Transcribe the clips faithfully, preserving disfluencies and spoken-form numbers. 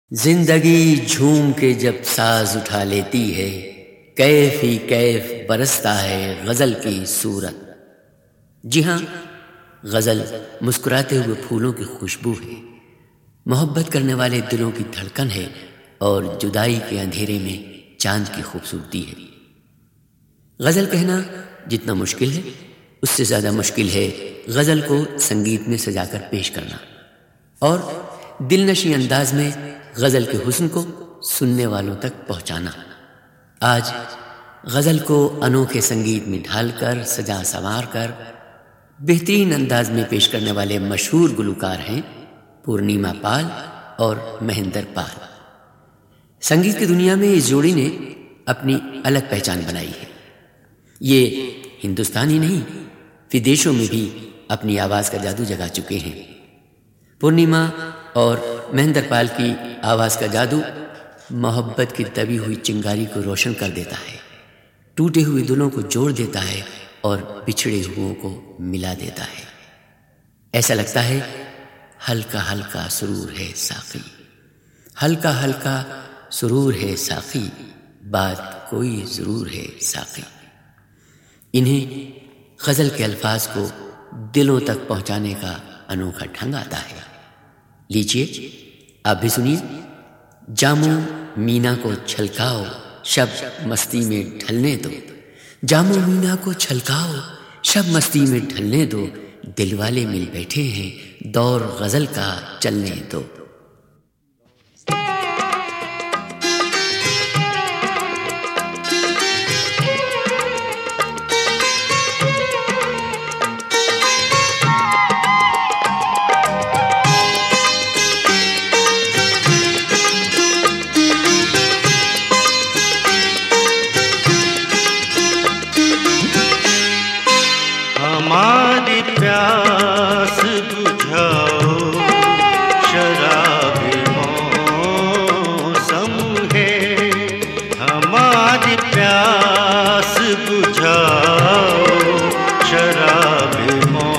जिंदगी झूम के जब साज उठा लेती है, कैफ ही कैफ बरसता है गज़ल की सूरत। जी हाँ, गज़ल मुस्कुराते हुए फूलों की खुशबू है, मोहब्बत करने वाले दिलों की धड़कन है और जुदाई के अंधेरे में चांद की खूबसूरती है। गज़ल कहना जितना मुश्किल है, उससे ज़्यादा मुश्किल है गज़ल को संगीत में सजाकर पेश करना और दिलनशी अंदाज में गज़ल के हुस्न को सुनने वालों तक पहुंचाना। आज गज़ल को अनोखे संगीत में ढालकर सजा संवार कर बेहतरीन अंदाज में पेश करने वाले मशहूर गुलकार हैं पूर्णिमा पाल और महेंद्र पाल। संगीत की दुनिया में इस जोड़ी ने अपनी अलग पहचान बनाई है। ये हिंदुस्तान ही नहीं, विदेशों में भी अपनी आवाज़ का जादू जगा चुके हैं। पूर्णिमा और महेंद्र पाल की आवाज़ का जादू मोहब्बत की दबी हुई चिंगारी को रोशन कर देता है, टूटे हुए दिलों को जोड़ देता है और बिछड़े हुओं को मिला देता है। ऐसा लगता है हल्का हल्का सुरूर है साक़ी, हल्का हल्का सुरूर है साक़ी, बात कोई ज़रूर है साक़ी। इन्हें गज़ल के अल्फाज को दिलों तक पहुंचाने का अनोखा ढंग आता है। लीजिए आप भी सुनिए। जामो मीना को छलकाओ, शब मस्ती में ढलने दो। जामो मीना को छलकाओ, शब मस्ती में ढलने दो। दिलवाले मिल बैठे हैं, दौर गज़ल का चलने दो। हमारी प्यास बुझाओ, शराबी मौसम है। हमारी प्यास बुझाओ, शराबी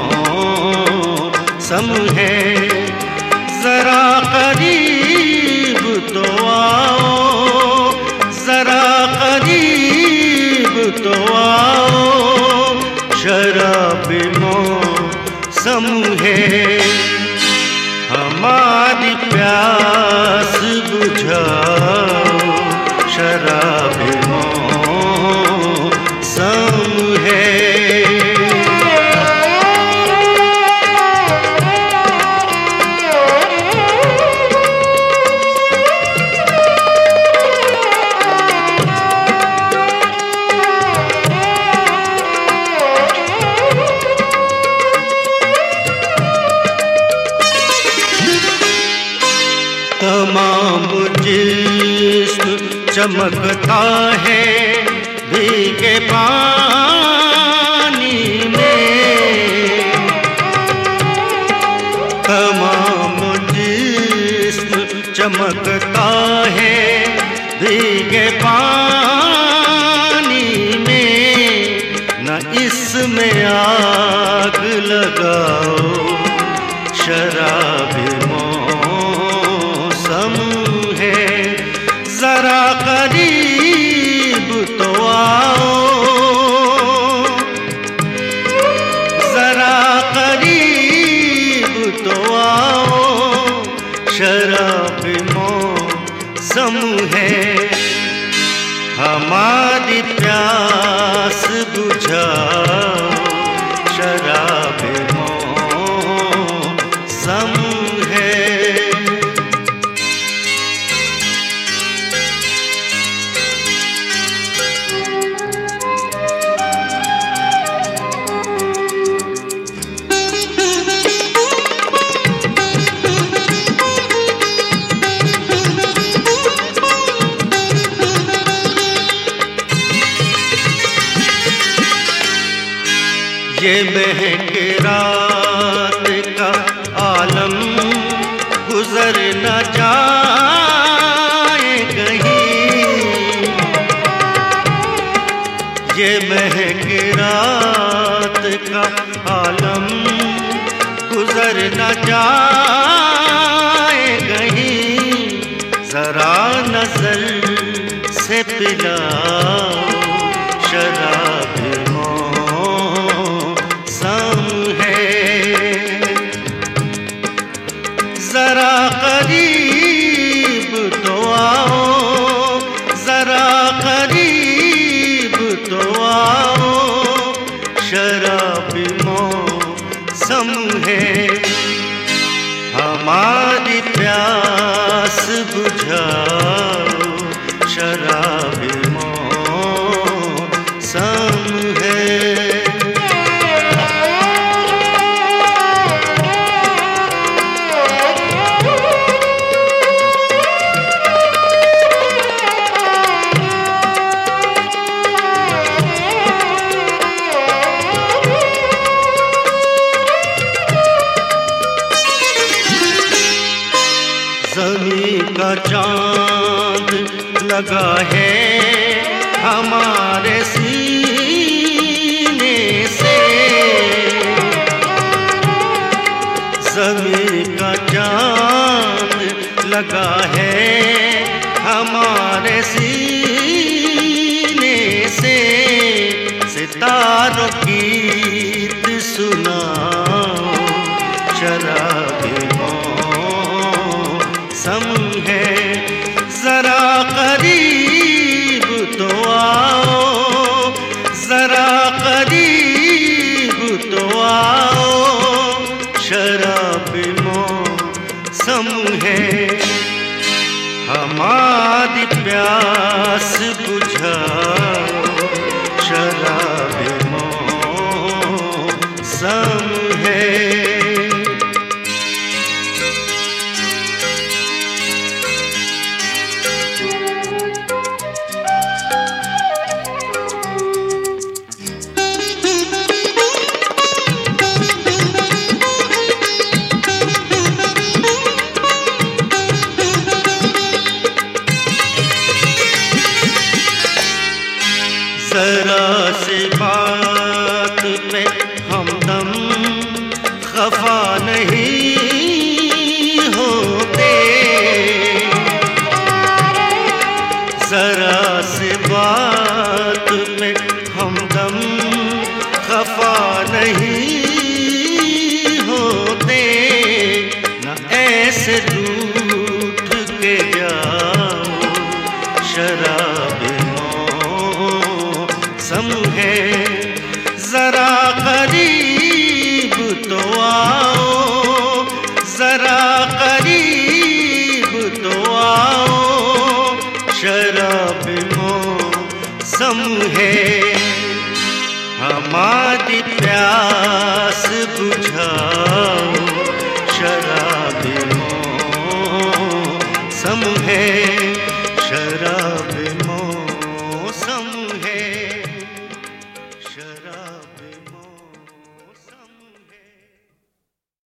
मौसम है। जरा करीब तो आओ, जरा करीब तो आओ, शराबी मौसम है। हमारी प्यास बुझाओ, शराबी मौसम है। तमाम जिस्म चमकता है भीगे पानी में। तमाम जिस्म चमकता है भीगे पानी में। न इसमें आग लगाओ, शराबी मौसम है। जरा करीब तो आओ, जरा करीब तो आओ, शराबी मौसम है। हमारी प्यास बुझाओ, शराबी मौसम है। ये महक रात का आलम गुजर न जाए कहीं। ये महक रात का आलम गुजर न जाए कहीं। जरा नजर से पिलाओ शराब मौसम है। जरा करीब तो आओ, जरा करीब तो आओ, शराब मौसम है। हमारी प्यास बुझाओ शराब मौसम है। ज़मीं का चाँद लगा है हमारे सीने से, ज़मीं का चाँद लगा है हमारे सीने से। सितारों की गीत सुनाओ शराब मौसम है। जरा करीब तो आओ, जरा करीब तो आओ, शराब मौसम है। हमारी प्यास बुझाओ शराब मौसम है। जरा से बात पे हमदम खफा नहीं होते, जरा से बात पे हमदम खफा नहीं होते। न ऐसे रूठ के जाओ शराब मौसम है। जरा करीब तो आओ, जरा करीब तो आओ, शराब मौसम है। हमारी प्यास बुझाओ शराब मौसम है।